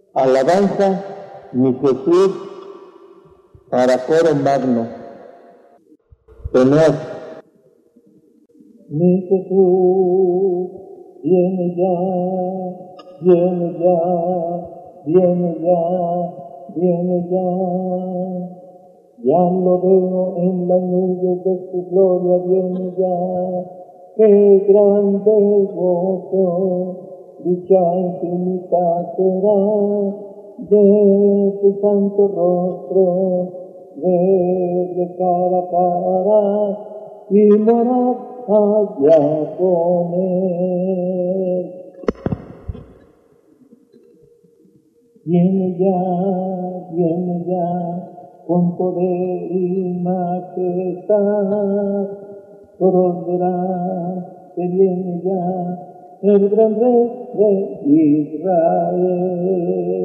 Alabanza, mi Jesús, para coro magno. Tenor. Mi Jesús viene ya, viene ya, viene ya, viene ya. Ya lo veo en las nubes de su gloria, viene ya. Qué grande gozo, dicha infinita será de tu santo rostro, de cara a cara y morar allá con él. Viene ya, con poder y majestad, todos verán que viene ya el gran rey de Israel.